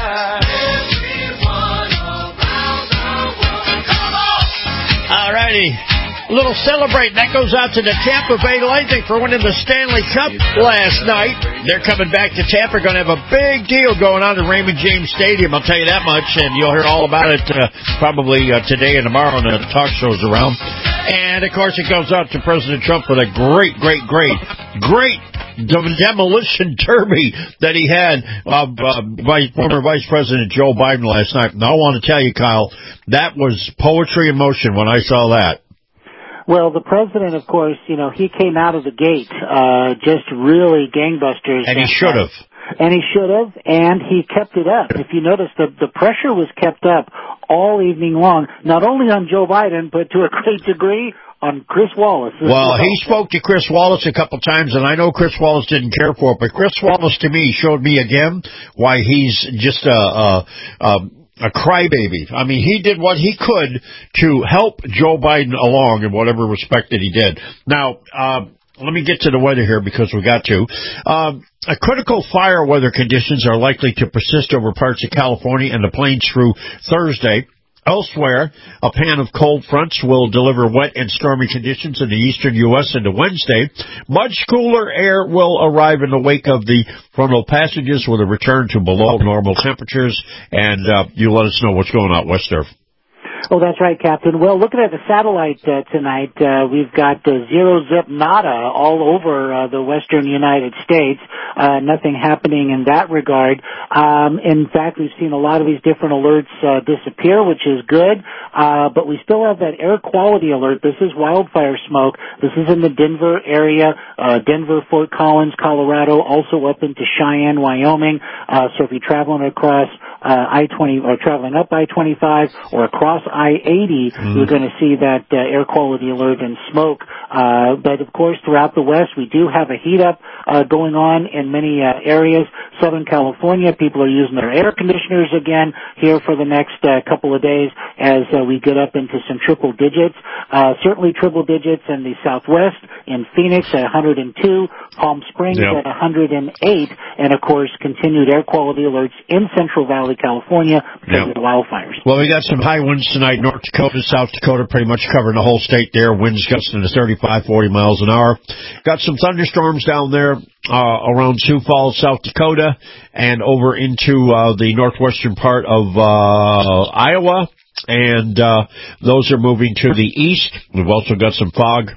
Everyone around the world. Come on! All righty. A little celebrate. That goes out to the Tampa Bay Lightning for winning the Stanley Cup last night. They're coming back to Tampa. Going to have a big deal going on at Raymond James Stadium. I'll tell you that much, and you'll hear all about it uh, probably uh, today and tomorrow when the talk shows around. And, of course, it goes out to President Trump with a great, great, great, great demolition derby that he had of uh, Vice, former Vice President Joe Biden last night. And I want to tell you, Kyle, that was poetry in motion when I saw that. Well, the president, of course, you know, he came out of the gate uh, just really gangbusters. And he should have. And he should have, and he kept it up. If you notice, the, the pressure was kept up all evening long, not only on Joe Biden, but to a great degree on Chris Wallace. Well, he spoke to Chris Wallace a couple times, and I know Chris Wallace didn't care for it, but Chris Wallace, to me, showed me again why he's just a... a, a A crybaby. I mean, he did what he could to help Joe Biden along in whatever respect that he did. Now, uh, let me get to the weather here because we got to. Um, a critical fire weather conditions are likely to persist over parts of California and the plains through Thursday. Elsewhere, a pan of cold fronts will deliver wet and stormy conditions in the eastern U S into Wednesday. Much cooler air will arrive in the wake of the frontal passages with a return to below normal temperatures. And uh, you let us know what's going on, Western. Oh, that's right, Captain. Well, looking at the satellite uh, tonight, uh, we've got uh, zero zip nada all over uh, the western United States. Uh, nothing happening in that regard. Um, in fact, we've seen a lot of these different alerts uh, disappear, which is good. Uh, but we still have that air quality alert. This is wildfire smoke. This is in the Denver area, uh, Denver, Fort Collins, Colorado, also up into Cheyenne, Wyoming. Uh, so if you're traveling across uh, I twenty or traveling up I twenty-five or across I eighty, mm. you're going to see that uh, air quality alert and smoke. Uh, but of course, throughout the West, we do have a heat up uh, going on in many uh, areas. Southern California, people are using their air conditioners again here for the next uh, couple of days as uh, we get up into some triple digits. Uh, certainly triple digits in the Southwest, in Phoenix at one hundred two, Palm Springs yep. at one hundred eight, and of course, continued air quality alerts in Central Valley, California because yep. of the wildfires. Well, we got some high winds tonight. North Dakota, South Dakota, pretty much covering the whole state there. Winds gusting to thirty-five, forty miles an hour. Got some thunderstorms down there uh, around Sioux Falls, South Dakota, and over into uh, the northwestern part of uh, Iowa. And uh, those are moving to the east. We've also got some fog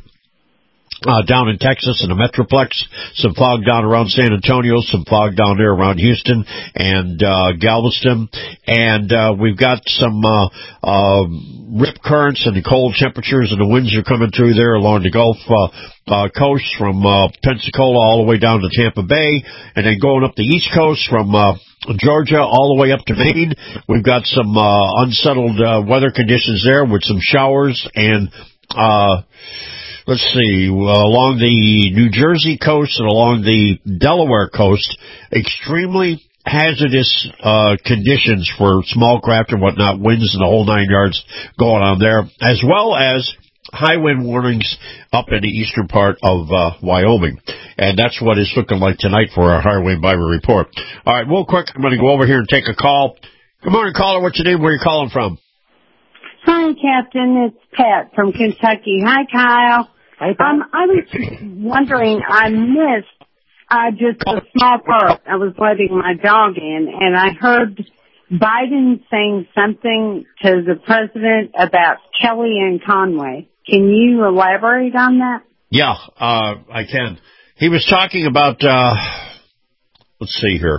Uh, down in Texas in the Metroplex, some fog down around San Antonio, some fog down there around Houston and uh, Galveston, and uh, we've got some uh, uh, rip currents and the cold temperatures and the winds are coming through there along the Gulf uh, uh, coast from uh, Pensacola all the way down to Tampa Bay, and then going up the East Coast from uh, Georgia all the way up to Maine. We've got some uh, unsettled uh, weather conditions there with some showers and uh Let's see, along the New Jersey coast and along the Delaware coast, extremely hazardous uh conditions for small craft and whatnot, winds and the whole nine yards going on there, as well as high wind warnings up in the eastern part of uh Wyoming. And that's what it's looking like tonight for our Highway Bible Report. All right, real quick, I'm going to go over here and take a call. Good morning, caller. What's your name? Where are you calling from? Hi, Captain. It's Pat from Kentucky. Hi, Kyle. Hi, Pat. Um, I was wondering, I missed uh, just a small part. I was letting my dog in, and I heard Biden saying something to the president about Kellyanne Conway. Can you elaborate on that? Yeah, uh, I can. He was talking about, uh, let's see here.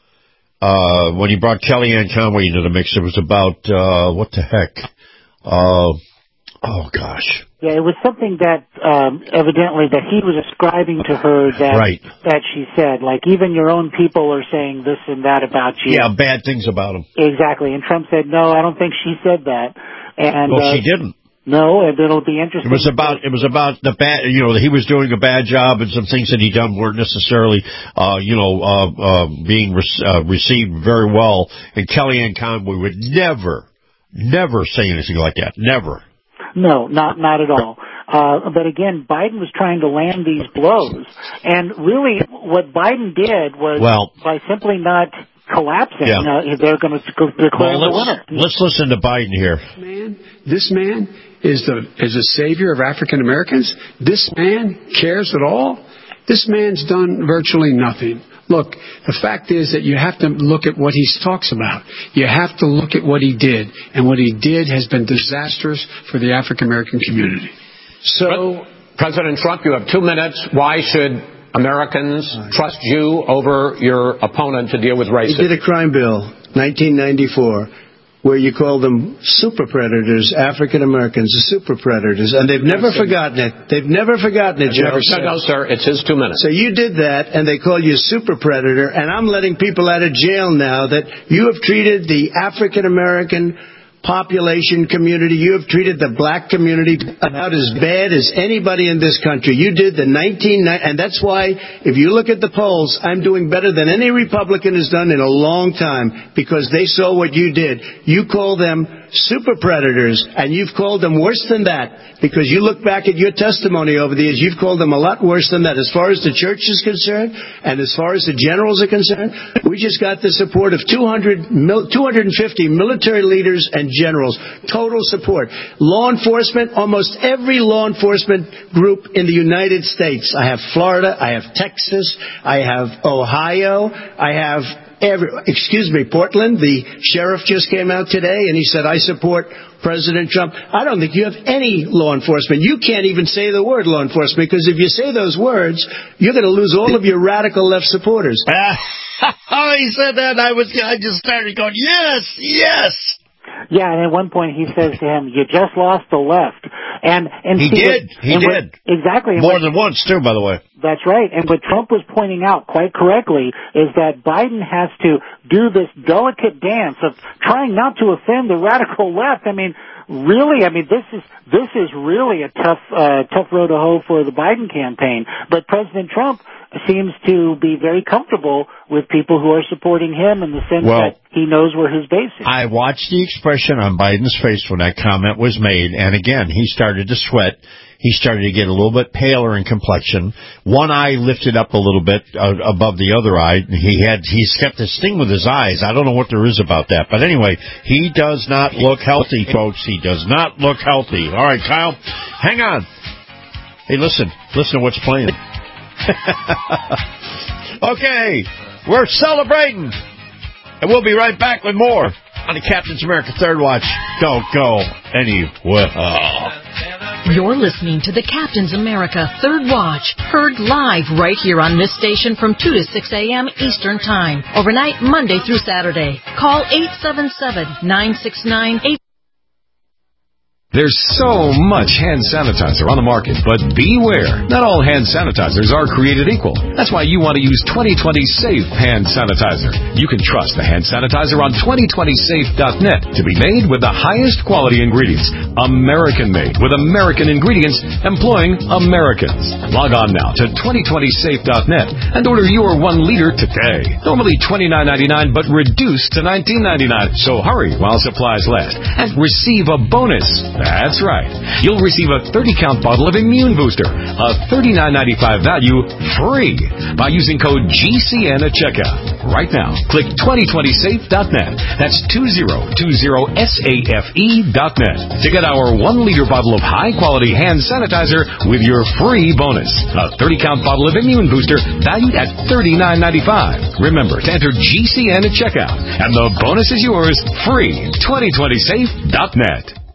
Uh, when he brought Kellyanne Conway into the mix, it was about, uh, what the heck? Uh, oh, gosh. Yeah, it was something that um, evidently that he was ascribing to her that right. that she said, like even your own people are saying this and that about you. Yeah, bad things about him. Exactly, and Trump said, no, I don't think she said that. And well, uh, she didn't. No, and it'll be interesting. It was about it was about the bad, you know, he was doing a bad job, and some things that he done weren't necessarily, uh, you know, uh, uh, being re- uh, received very well. And Kellyanne Conway would never, never say anything like that. Never. No, not not at all. Uh, but again, Biden was trying to land these blows, and really, what Biden did was well, by simply not collapsing, yeah. uh, they're going to declare well, the winner. Let's listen to Biden here. Man, this man is the is a savior of African Americans. This man cares at all. This man's done virtually nothing. Look, the fact is that you have to look at what he talks about. You have to look at what he did, and what he did has been disastrous for the African American community. So, President Trump, you have two minutes. Why should Americans trust you over your opponent to deal with racism? He did a crime bill, nineteen ninety-four, where you call them super predators, African Americans, super predators, and they've never forgotten it. They've never forgotten it, Joe. No, no, sir, it's his two minutes. So you did that, and they call you super predator, and I'm letting people out of jail now that you have treated the African American population community, you have treated the black community about as bad as anybody in this country. You did the nineteen ninety, and that's why, if you look at the polls, I'm doing better than any Republican has done in a long time, because they saw what you did. You call them super predators, and you've called them worse than that, because you look back at your testimony over the years, you've called them a lot worse than that. As far as the church is concerned, and as far as the generals are concerned, we just got the support of two hundred, two hundred fifty military leaders and generals. Total support. Law enforcement, almost every law enforcement group in the United States. I have Florida, I have Texas, I have Ohio, I have every, excuse me, Portland. The sheriff just came out today and he said, I support President Trump. I don't think you have any law enforcement. You can't even say the word law enforcement, because if you say those words, you're going to lose all of your radical left supporters. Oh, he said that, and I was, I just started going, yes, yes. Yeah, and at one point he says to him, "You just lost the left." And and he see, did, what, he did what, exactly more what, than once too, by the way. That's right. And what Trump was pointing out quite correctly is that Biden has to do this delicate dance of trying not to offend the radical left. I mean, really, I mean, this is this is really a tough uh, tough road to hoe for the Biden campaign. But President Trump seems to be very comfortable with people who are supporting him, in the sense well, that he knows where his base is. I watched the expression on Biden's face when that comment was made, and again, he started to sweat. He started to get a little bit paler in complexion. One eye lifted up a little bit uh, above the other eye. He had he's kept this thing with his eyes. I don't know what there is about that. But anyway, he does not look healthy, folks. He does not look healthy. All right, Kyle, hang on. Hey, listen. Listen to what's playing. Okay, we're celebrating. And we'll be right back with more on the Captain's America Third Watch. Don't go anywhere. You're listening to the Captain's America Third Watch, heard live right here on this station from two to six a.m. Eastern Time, overnight Monday through Saturday. Call eight seven seven, nine six nine, eight. There's so much hand sanitizer on the market, but beware. Not all hand sanitizers are created equal. That's why you want to use twenty twenty Safe Hand Sanitizer. You can trust the hand sanitizer on twenty twenty safe dot net to be made with the highest quality ingredients. American-made with American ingredients, employing Americans. Log on now to twenty twenty safe dot net and order your one liter today. Normally twenty-nine ninety-nine, but reduced to nineteen ninety-nine. So hurry while supplies last and receive a bonus. That's right. You'll receive a thirty count bottle of Immune Booster, a thirty-nine ninety-five value, free by using code G C N at checkout. Right now, click twenty twenty safe dot net. That's twenty twenty safe dot net to get our one liter bottle of high-quality hand sanitizer with your free bonus. A thirty count bottle of Immune Booster valued at thirty-nine ninety-five. Remember to enter G C N at checkout, and the bonus is yours free. twenty twenty safe dot net.